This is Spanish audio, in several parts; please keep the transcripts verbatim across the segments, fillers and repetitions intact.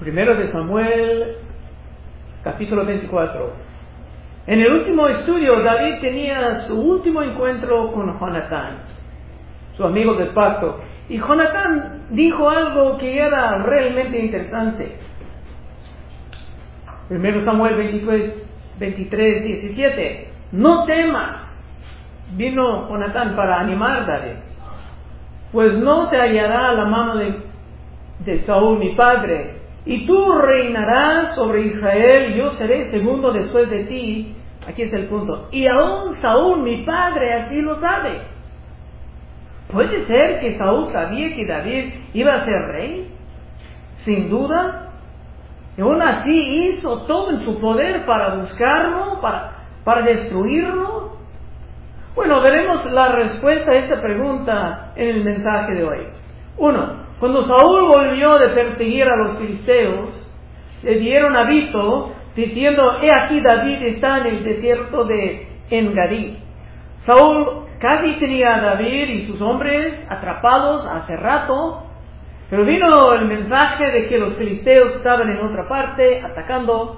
Primero de Samuel, capítulo veinticuatro. En el último estudio, David tenía su último encuentro con Jonatán, su amigo del pacto. Y Jonatán dijo algo que era realmente interesante. Primero Samuel veintitrés, diecisiete. No temas. Vino Jonatán para animar a David. Pues no te hallará la mano de, de Saúl mi padre, y tú reinarás sobre Israel, y yo seré segundo después de ti. Aquí está el punto. Y aún Saúl mi padre así lo sabe. ¿Puede ser que Saúl sabía que David iba a ser rey? Sin duda. Y aún así hizo todo en su poder para buscarlo, para, para destruirlo. Bueno, veremos la respuesta a esta pregunta en el mensaje de hoy. Uno, cuando Saúl volvió de perseguir a los filisteos, le dieron aviso diciendo: he aquí David está en el desierto de Engadí. Saúl casi tenía a David y sus hombres atrapados hace rato, pero vino el mensaje de que los filisteos estaban en otra parte atacando.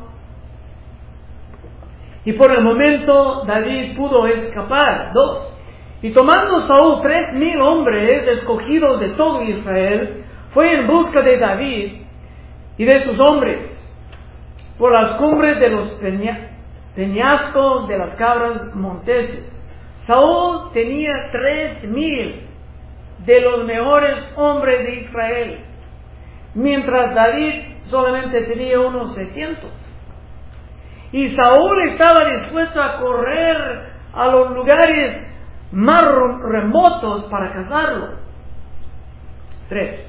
Y por el momento David pudo escapar. Dos. Y tomando Saúl tres mil hombres escogidos de todo Israel, fue en busca de David y de sus hombres por las cumbres de los peña, peñascos de las cabras monteses. Saúl tenía tres mil de los mejores hombres de Israel, mientras David solamente tenía unos seiscientos. Y Saúl estaba dispuesto a correr a los lugares más remotos para cazarlo. Tres.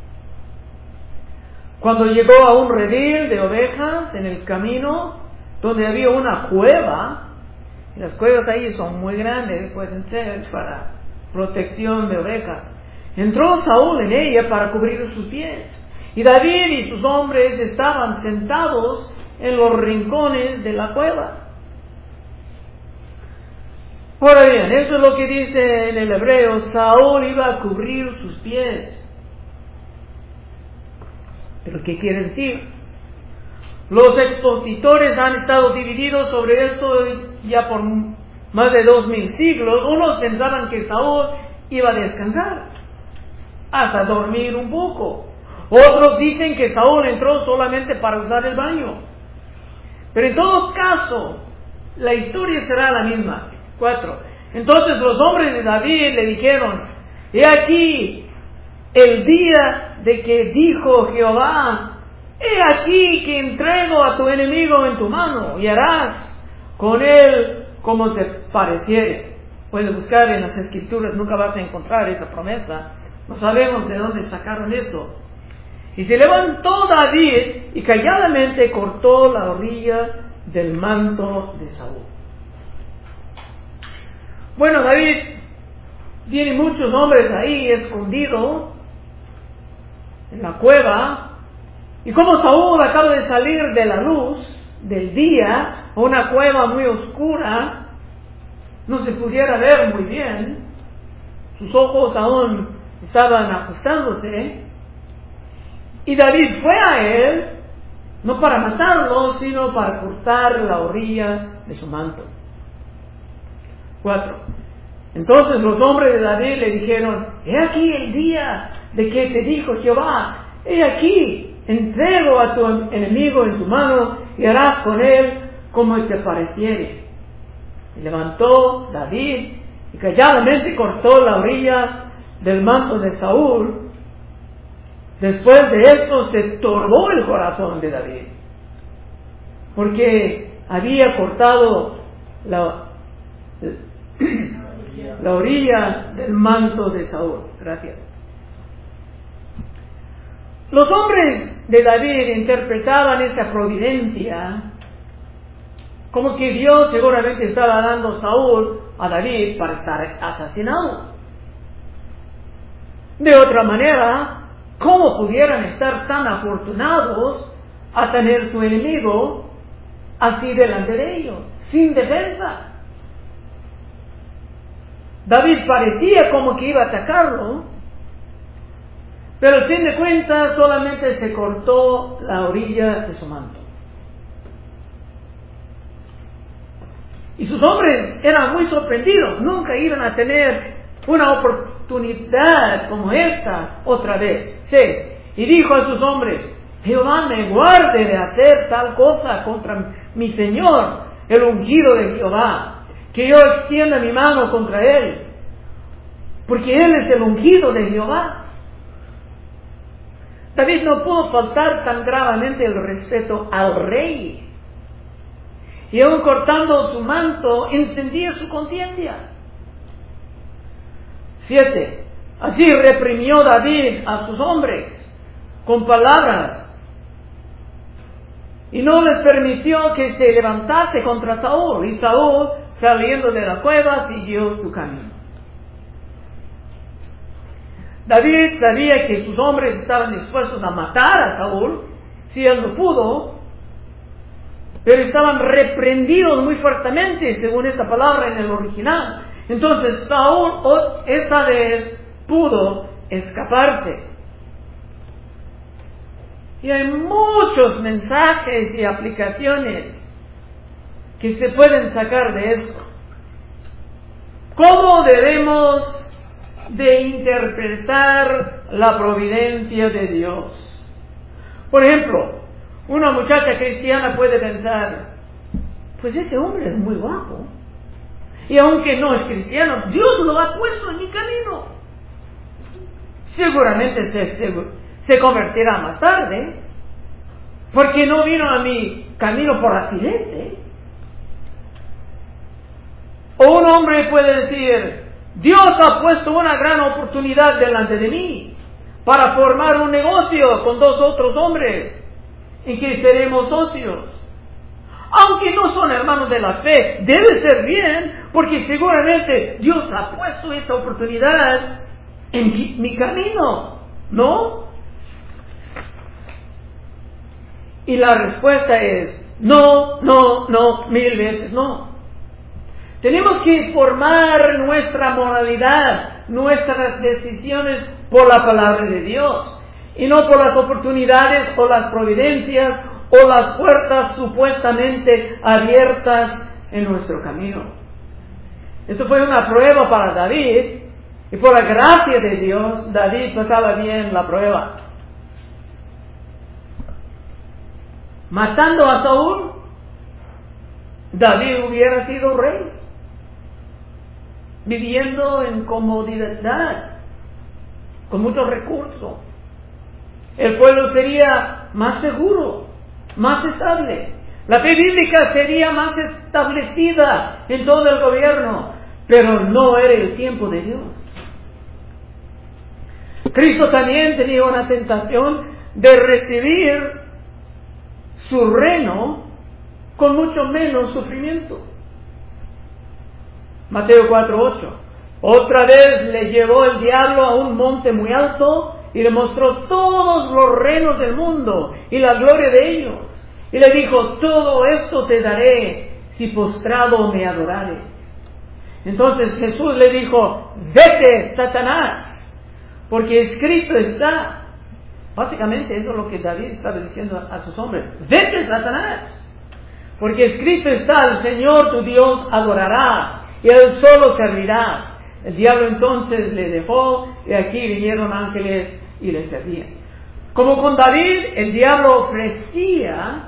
Cuando llegó a un redil de ovejas en el camino, donde había una cueva, y las cuevas ahí son muy grandes, pueden ser para protección de ovejas, entró Saúl en ella para cubrir sus pies. Y David y sus hombres estaban sentados en los rincones de la cueva. Ahora bien, eso es lo que dice en el hebreo: Saúl iba a cubrir sus pies. ¿Pero qué quiere decir? Los expositores han estado divididos sobre esto ya por más de dos mil siglos. Unos pensaban que Saúl iba a descansar, hasta dormir un poco. Otros dicen que Saúl entró solamente para usar el baño. Pero en todo caso, la historia será la misma. Cuatro. Entonces los hombres de David le dijeron: he aquí el día de que dijo Jehová: he aquí que entrego a tu enemigo en tu mano, y harás con él como te pareciere. Puedes buscar en las escrituras, nunca vas a encontrar esa promesa. No sabemos de dónde sacaron esto. Y se levantó David y calladamente cortó la orilla del manto de Saúl. Bueno, David tiene muchos hombres ahí escondidos en la cueva, y como Saúl acaba de salir de la luz del día a una cueva muy oscura, no se pudiera ver muy bien, sus ojos aún estaban ajustándose. Y David fue a él, no para matarlo, sino para cortar la orilla de su manto. Cuatro. Entonces los hombres de David le dijeron: he aquí el día de que te dijo Jehová: he aquí, entrego a tu enemigo en tu mano, y harás con él como te pareciere. Y levantó David y calladamente cortó la orilla del manto de Saúl. Después de esto se turbó el corazón de David, porque había cortado la, la orilla del manto de Saúl. Gracias. Los hombres de David interpretaban esa providencia como que Dios seguramente estaba dando a Saúl a David para estar asesinado. De otra manera, ¿cómo pudieran estar tan afortunados a tener su enemigo así delante de ellos, sin defensa? David parecía como que iba a atacarlo, Pero al fin de cuentas solamente se cortó la orilla de su manto. Y sus hombres eran muy sorprendidos, nunca iban a tener una oportunidad como esta otra vez. seis. Y dijo a sus hombres: Jehová me guarde de hacer tal cosa contra mi Señor, el ungido de Jehová, que yo extienda mi mano contra él, porque él es el ungido de Jehová. David no pudo faltar tan gravemente el respeto al rey. Y aun cortando su manto, encendía su contienda. siete. Así reprimió David a sus hombres con palabras, y no les permitió que se levantase contra Saúl. Y Saúl, saliendo de la cueva, siguió su camino. David sabía que sus hombres estaban dispuestos a matar a Saúl si él no pudo, pero estaban reprendidos muy fuertemente, según esta palabra en el original. Entonces Saúl esta vez pudo escaparse. Y hay muchos mensajes y aplicaciones que se pueden sacar de esto. ¿Cómo debemos de interpretar la providencia de Dios? Por ejemplo, una muchacha cristiana puede pensar: pues ese hombre es muy guapo, y aunque no es cristiano, Dios lo ha puesto en mi camino. Seguramente se, se, se convertirá más tarde, porque no vino a mi camino por accidente. O un hombre puede decir: Dios ha puesto una gran oportunidad delante de mí para formar un negocio con dos otros hombres en que seremos socios. Aunque no son hermanos de la fe, debe ser bien, porque seguramente Dios ha puesto esta oportunidad en mi, mi camino, ¿no? Y la respuesta es no, no, no, mil veces no. Tenemos que formar nuestra moralidad, nuestras decisiones por la palabra de Dios, y no por las oportunidades o las providencias o las puertas supuestamente abiertas en nuestro camino. Esto fue una prueba para David, y por la gracia de Dios, David pasaba bien la prueba. Matando a Saúl, David hubiera sido rey, viviendo en comodidad, con muchos recursos. El pueblo sería más seguro, más estable. La fe bíblica sería más establecida en todo el gobierno, pero no era el tiempo de Dios. Cristo también tenía una tentación de recibir su reino con mucho menos sufrimiento. Mateo cuatro ocho. Otra vez le llevó el diablo a un monte muy alto y le mostró todos los reinos del mundo y la gloria de ellos. Y le dijo: todo esto te daré si postrado me adorares. Entonces Jesús le dijo: vete, Satanás, porque escrito está. Básicamente eso es lo que David estaba diciendo a sus hombres: vete, Satanás, porque escrito está: al Señor tu Dios adorarás y a él solo servirás. El diablo entonces le dejó, y aquí vinieron ángeles y le servían. Como con David, el diablo ofrecía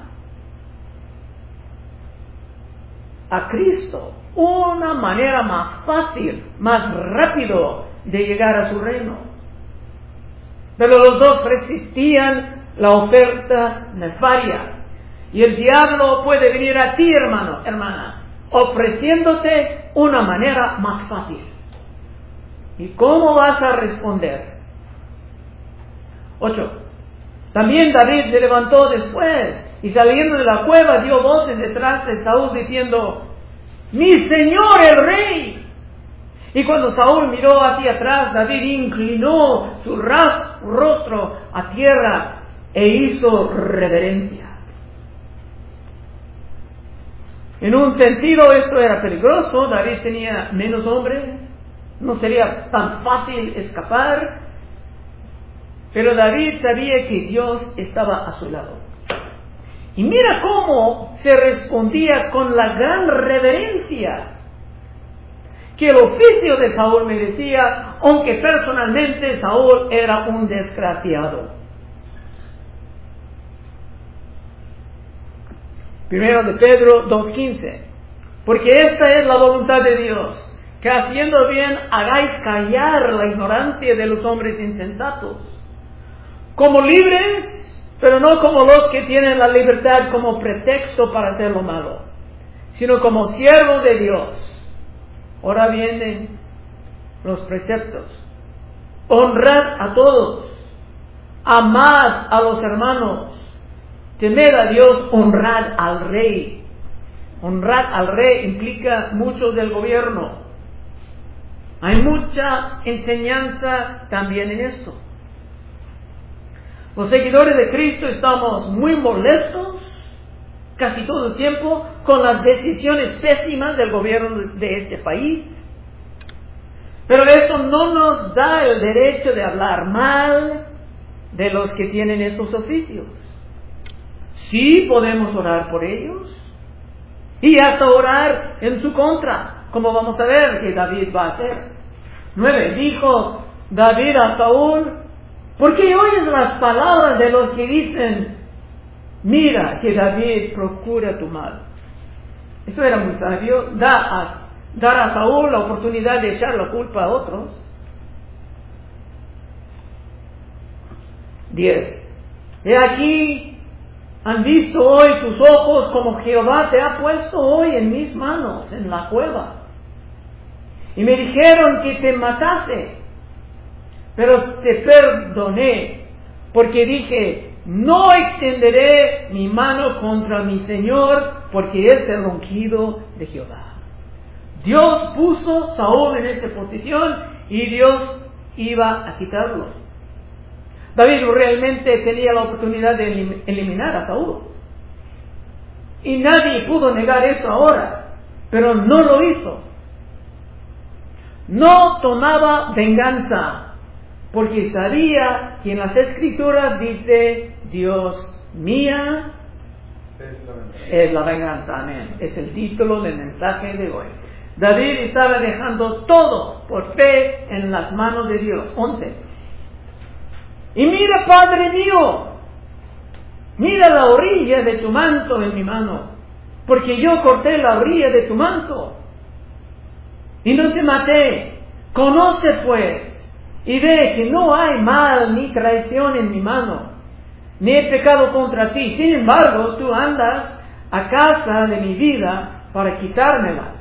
a Cristo una manera más fácil, más rápido de llegar a su reino. Pero los dos resistían la oferta nefaria. Y el diablo puede venir a ti, hermano, hermana, ofreciéndote una manera más fácil. ¿Y cómo vas a responder? ocho. También David se levantó después y saliendo de la cueva dio voces detrás de Saúl diciendo: ¡mi señor el rey! Y cuando Saúl miró hacia atrás, David inclinó su ras- rostro a tierra e hizo reverencia. En un sentido esto era peligroso. David tenía menos hombres, no sería tan fácil escapar. pero David sabía que Dios estaba a su lado. Y mira cómo se respondía con la gran reverencia que el oficio de Saúl merecía, aunque personalmente Saúl era un desgraciado. Primero de Pedro dos quince. Porque esta es la voluntad de Dios, que haciendo bien hagáis callar la ignorancia de los hombres insensatos, como libres, pero no como los que tienen la libertad como pretexto para hacer lo malo, sino como siervos de Dios. Ahora vienen los preceptos. Honrad a todos, amad a los hermanos, temed a Dios, honrad al rey. Honrad al rey implica mucho del gobierno. Hay mucha enseñanza también en esto. Los seguidores de Cristo estamos muy molestos casi todo el tiempo con las decisiones pésimas del gobierno de este país. Pero esto no nos da el derecho de hablar mal de los que tienen estos oficios. Sí podemos orar por ellos y hasta orar en su contra, como vamos a ver que David va a hacer. Nueve. Dijo David a Saúl: ¿por qué oyes las palabras de los que dicen, mira que David procura tu mal? Eso era muy sabio, da a, dar a Saúl la oportunidad de echar la culpa a otros. Diez. He aquí, han visto hoy tus ojos como Jehová te ha puesto hoy en mis manos, en la cueva. Y me dijeron que te matase, pero te perdoné, porque dije, no extenderé mi mano contra mi Señor, porque es el ungido de Jehová. Dios puso a Saúl en esta posición y Dios iba a quitarlo. David realmente tenía la oportunidad de eliminar a Saúl. Y nadie pudo negar eso ahora, pero no lo hizo. No tomaba venganza, porque sabía que en las Escrituras dice, Dios mía es la venganza. Es la venganza, amén. Es el título del mensaje de hoy. David estaba dejando todo por fe en las manos de Dios. once. Y mira, Padre mío, mira la orilla de tu manto en mi mano, porque yo corté la orilla de tu manto y no te maté. Conoce pues y ve que no hay mal ni traición en mi mano, ni he pecado contra ti. Sin embargo, tú andas a casa de mi vida para quitármela.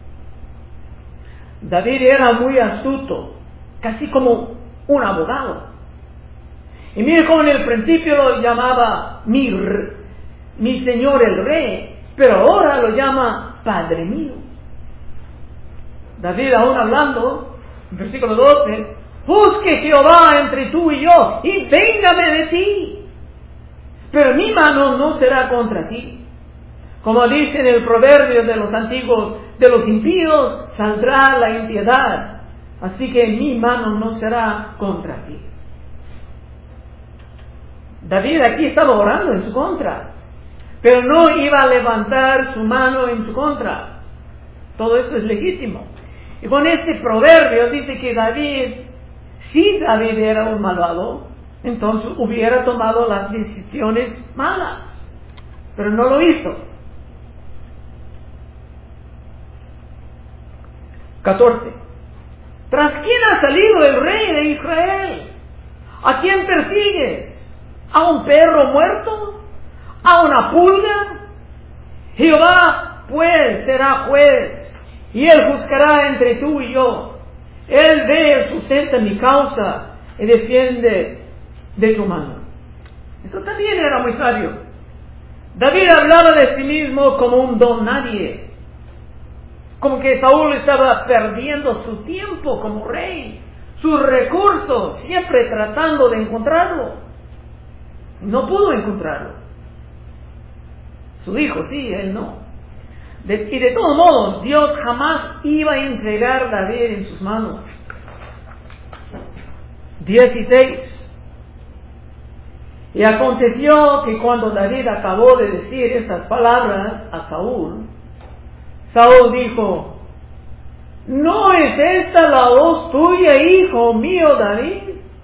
David era muy astuto, casi como un abogado. Y mire cómo en el principio lo llamaba mi, mi señor el rey, pero ahora lo llama Padre mío. David aún hablando, en versículo doce, busque Jehová entre tú y yo, y véngame de ti, pero mi mano no será contra ti. Como dice en el proverbio de los antiguos, de los impíos saldrá la impiedad, así que mi mano no será contra ti. David aquí estaba orando en su contra, pero no iba a levantar su mano en su contra. Todo esto es legítimo. Y con este proverbio dice que David, si David era un malvado, entonces hubiera tomado las decisiones malas, pero no lo hizo. catorce. ¿Tras quién ha salido el rey de Israel? ¿A quién persigues? ¿A un perro muerto? ¿A una pulga? Jehová pues será juez, y él juzgará entre tú y yo. Él ve y sustenta mi causa y defiende de tu mano. Eso también era muy sabio. David hablaba de sí mismo como un don nadie, como que Saúl estaba perdiendo su tiempo como rey, sus recursos, siempre tratando de encontrarlo. No pudo encontrarlo. Su hijo sí, él no. De, y de todos modos, Dios jamás iba a entregar a David en sus manos. dieciséis. Y aconteció que cuando David acabó de decir estas palabras a Saúl, Saúl dijo: ¿no es esta la voz tuya, hijo mío David?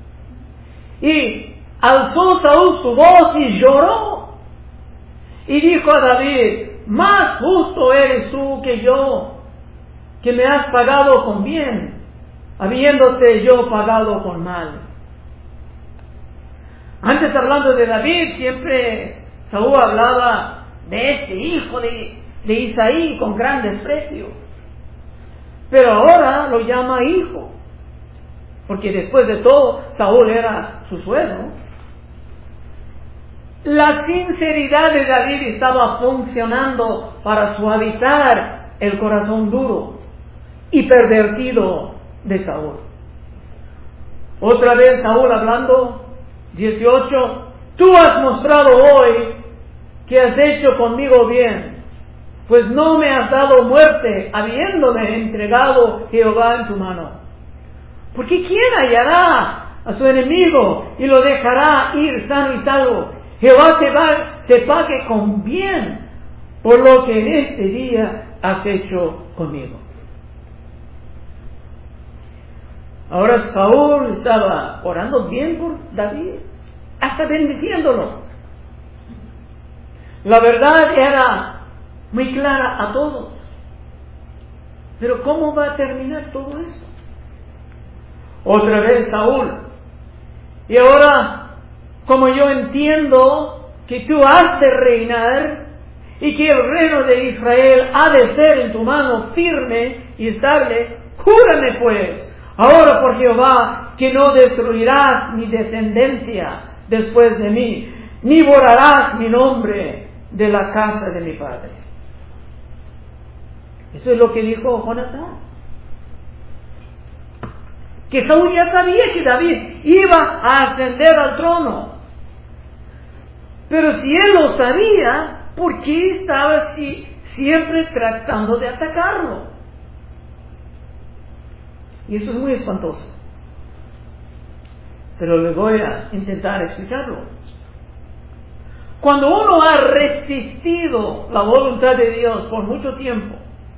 Y alzó Saúl su voz y lloró. Y dijo a David: más justo eres tú que yo, que me has pagado con bien, habiéndote yo pagado con mal. Antes, hablando de David, siempre Saúl hablaba de este hijo de, de Isaí con gran desprecio. Pero ahora lo llama hijo, porque después de todo Saúl era su suegro. La sinceridad de David estaba funcionando para suavizar el corazón duro y pervertido de Saúl. Otra vez Saúl hablando, dieciocho: tú has mostrado hoy que has hecho conmigo bien, pues no me has dado muerte, habiéndome entregado Jehová en tu mano. Porque ¿quién hallará a su enemigo y lo dejará ir sano y salvo? Jehová te, va, te pague con bien por lo que en este día has hecho conmigo. Ahora Saúl estaba orando bien por David, hasta bendiciéndolo. La verdad era muy clara a todos. Pero ¿cómo va a terminar todo eso? Otra vez Saúl: y ahora, como yo entiendo que tú has de reinar y que el reino de Israel ha de ser en tu mano firme y estable, júrame pues ahora por Jehová que no destruirás mi descendencia después de mí, ni borrarás mi nombre de la casa de mi padre. Eso es lo que dijo Jonatán. Que Saúl ya sabía que David iba a ascender al trono. Pero si él lo sabía, ¿por qué estaba así, siempre tratando de atacarlo? Y eso es muy espantoso. Pero le voy a intentar explicarlo. Cuando uno ha resistido la voluntad de Dios por mucho tiempo,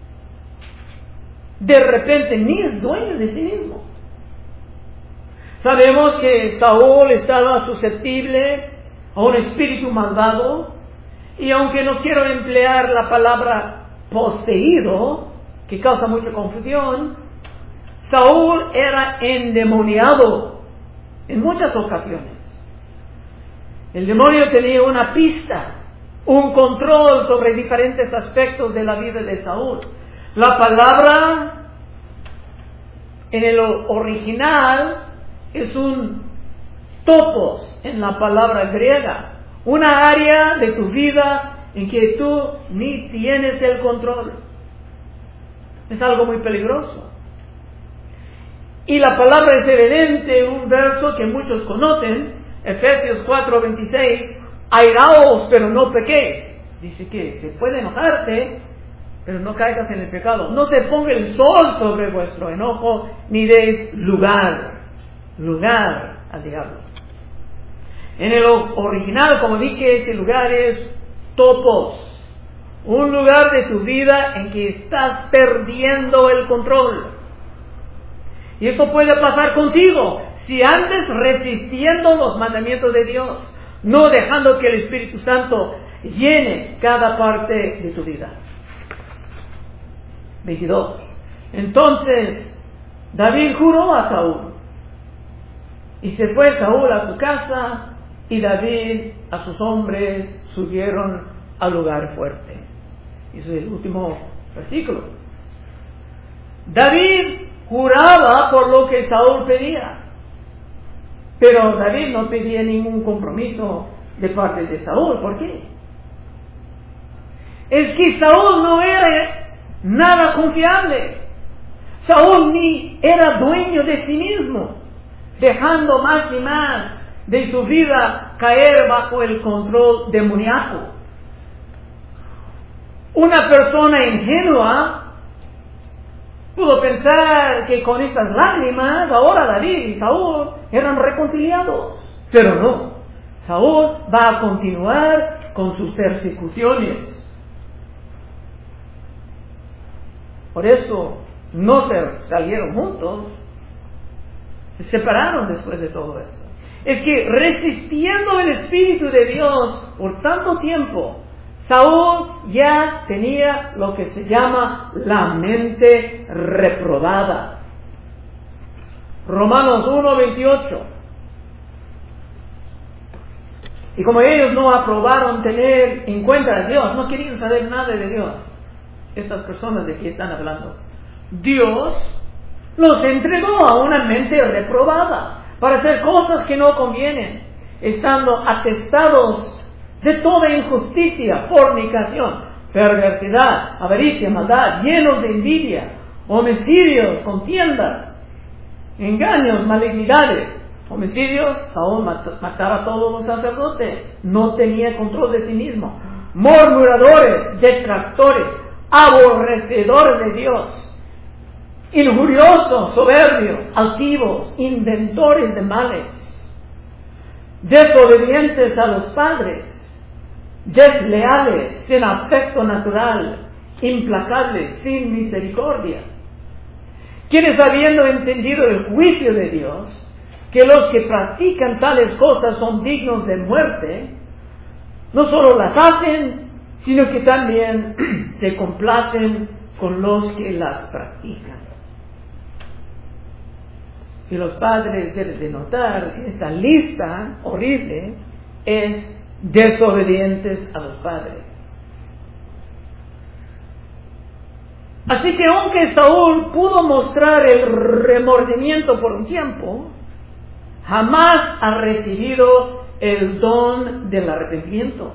de repente ni es dueño de sí mismo. Sabemos que Saúl estaba susceptible a un espíritu malvado, y aunque no quiero emplear la palabra poseído, que causa mucha confusión, Saúl era endemoniado en muchas ocasiones. El demonio tenía una pista, un control sobre diferentes aspectos de la vida de Saúl. La palabra en el original es un topos en la palabra griega, una área de tu vida en que tú ni tienes el control. Es algo muy peligroso. Y la palabra es evidente, un verso que muchos conocen, Efesios cuatro veintiséis: airaos, pero no pequéis. Dice que se puede enojarte, pero no caigas en el pecado. No se ponga el sol sobre vuestro enojo, ni deis lugar, lugar al diablo. En el original, como dije, ese lugar es topos, un lugar de tu vida en que estás perdiendo el control. Y eso puede pasar contigo si andes resistiendo los mandamientos de Dios, no dejando que el Espíritu Santo llene cada parte de tu vida. veintidós. Entonces David juró a Saúl, y se fue Saúl a su casa, y David a sus hombres subieron al lugar fuerte. Y ese es el último versículo. David juraba por lo que Saúl pedía, pero David no pedía ningún compromiso de parte de Saúl. ¿Por qué? Es que Saúl no era nada confiable. Saúl ni era dueño de sí mismo, dejando más y más de su vida caer bajo el control demoníaco. Una persona ingenua pudo pensar que con estas lágrimas ahora David y Saúl eran reconciliados, pero no. Saúl va a continuar con sus persecuciones. Por eso no se salieron juntos, se separaron después de todo esto. Es que resistiendo el Espíritu de Dios por tanto tiempo, Saúl ya tenía lo que se llama la mente reprobada. Romanos uno veintiocho. Y como ellos no aprobaron tener en cuenta a Dios, no querían saber nada de Dios, estas personas de que están hablando, Dios los entregó a una mente reprobada para hacer cosas que no convienen, estando atestados de toda injusticia, fornicación, perversidad, avaricia, maldad, llenos de envidia, homicidios, contiendas, engaños, malignidades. Homicidios, Saúl mataba a todos los sacerdotes, no tenía control de sí mismo. Murmuradores, detractores, aborrecedores de Dios, injuriosos, soberbios, altivos, inventores de males, desobedientes a los padres, desleales, sin afecto natural, implacables, sin misericordia, quienes habiendo entendido el juicio de Dios, que los que practican tales cosas son dignos de muerte, no solo las hacen, sino que también se complacen con los que las practican. Y los padres deben de notar que esta lista horrible es desobedientes a los padres. Así que aunque Saúl pudo mostrar el remordimiento por un tiempo, jamás ha recibido el don del arrepentimiento.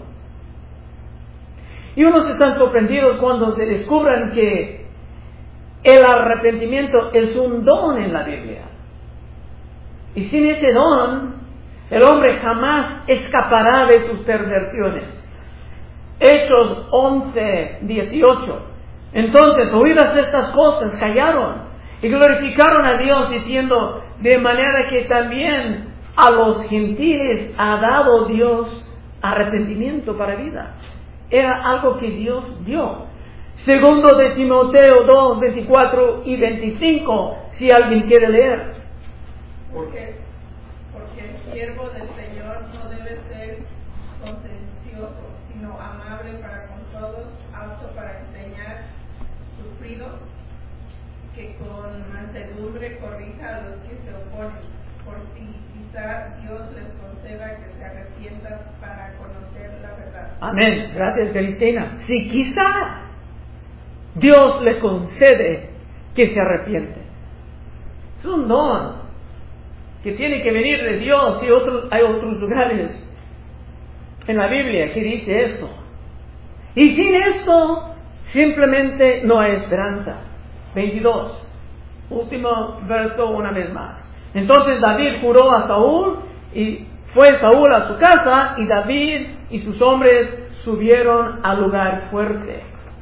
Y unos están sorprendidos cuando se descubran que el arrepentimiento es un don en la Biblia. Y sin ese don, el hombre jamás escapará de sus perversiones. Hechos once dieciocho. Entonces, oídas estas cosas, callaron y glorificaron a Dios diciendo, de manera que también a los gentiles ha dado Dios arrepentimiento para vida. Era algo que Dios dio. Segundo de Timoteo dos, veinticuatro y veinticinco, si alguien quiere leer. Porque, porque el siervo del Señor no debe ser contencioso, sino amable para con todos, apto para enseñar, sufrido, que con mansedumbre corrija a los que se oponen, por si quizá Dios les conceda que se arrepientan para conocer la verdad. Amén. Gracias, Cristina. Si quizá Dios le concede que se arrepiente, es un don que tiene que venir de Dios. Y otros, hay otros lugares en la Biblia que dice esto. Y sin esto simplemente no hay esperanza. veintidós. Último verso una vez más. Entonces David juró a Saúl y fue Saúl a su casa y David y sus hombres subieron al lugar fuerte.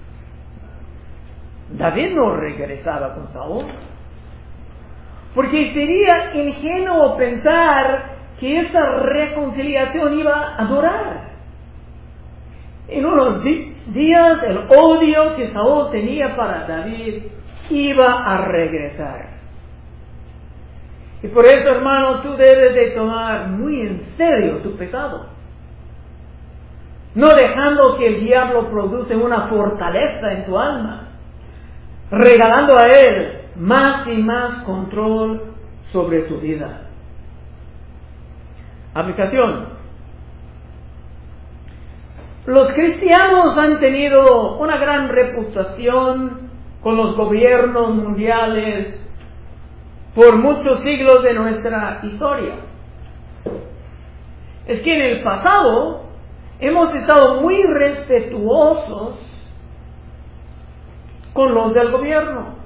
David no regresaba con Saúl, porque sería ingenuo pensar que esta reconciliación iba a durar. En unos di- días el odio que Saúl tenía para David iba a regresar. Y por eso, hermano, tú debes de tomar muy en serio tu pecado, no dejando que el diablo produce una fortaleza en tu alma, regalando a él más y más control sobre tu vida. Aplicación. Los cristianos han tenido una gran reputación con los gobiernos mundiales por muchos siglos de nuestra historia. Es que en el pasado hemos estado muy respetuosos con los del gobierno,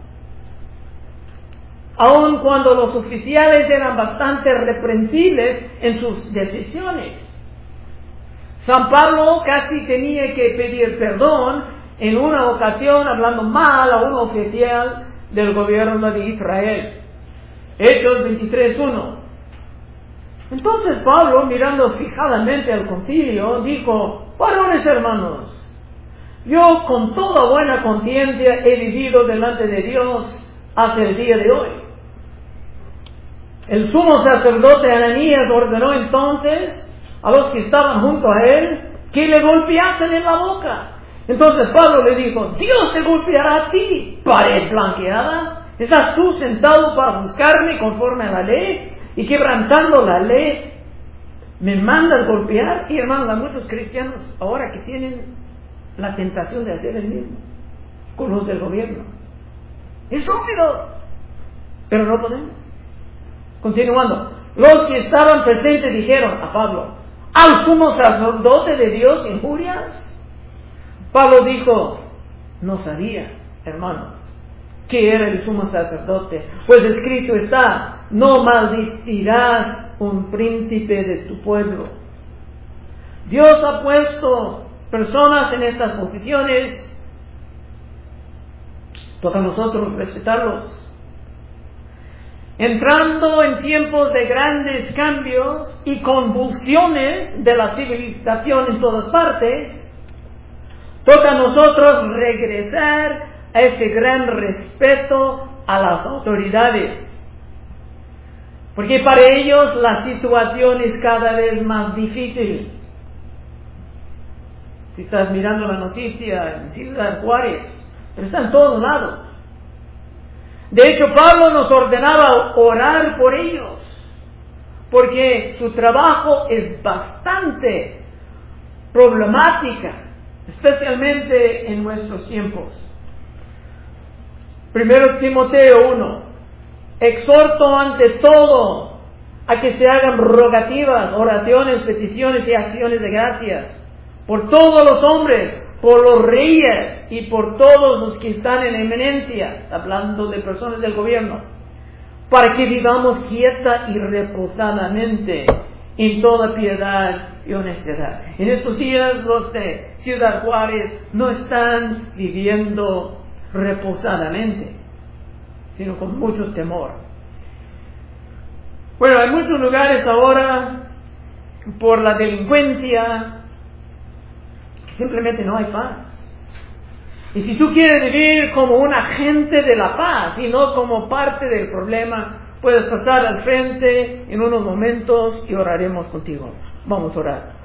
aun cuando los oficiales eran bastante reprensibles en sus decisiones. San Pablo casi tenía que pedir perdón en una ocasión hablando mal a un oficial del gobierno de Israel. Hechos veintitrés uno. Entonces Pablo, mirando fijadamente al concilio, dijo: varones hermanos, yo con toda buena conciencia he vivido delante de Dios hasta el día de hoy. El sumo sacerdote Ananías ordenó entonces a los que estaban junto a él que le golpeasen en la boca. Entonces Pablo le dijo: Dios te golpeará a ti, pared blanqueada. ¿Estás tú sentado para buscarme conforme a la ley? Y quebrantando la ley, ¿me mandas golpear? Y hermanos, hay muchos cristianos ahora que tienen la tentación de hacer el mismo con los del gobierno. Estúpidos, pero no podemos. Continuando, los que estaban presentes dijeron a Pablo: ¿al sumo sacerdote de Dios injurias? Pablo dijo: no sabía, hermano, que era el sumo sacerdote, pues escrito está: no maldecirás un príncipe de tu pueblo. Dios ha puesto personas en estas posiciones, toca a nosotros respetarlos. Entrando en tiempos de grandes cambios y convulsiones de la civilización en todas partes, toca a nosotros regresar a ese gran respeto a las autoridades, porque para ellos la situación es cada vez más difícil. Si estás mirando la noticia en Ciudad Juárez, pero está en todos lados. De hecho, Pablo nos ordenaba orar por ellos, porque su trabajo es bastante problemática, especialmente en nuestros tiempos. Primero Timoteo uno: exhorto ante todo a que se hagan rogativas, oraciones, peticiones y acciones de gracias por todos los hombres, por los reyes y por todos los que están en eminencia, hablando de personas del gobierno, para que vivamos quieta y reposadamente en toda piedad y honestidad. En estos días los de Ciudad Juárez no están viviendo reposadamente, sino con mucho temor. Bueno, hay muchos lugares ahora, por la delincuencia, simplemente no hay paz. Y si tú quieres vivir como un agente de la paz y no como parte del problema, puedes pasar al frente en unos momentos y oraremos contigo. Vamos a orar.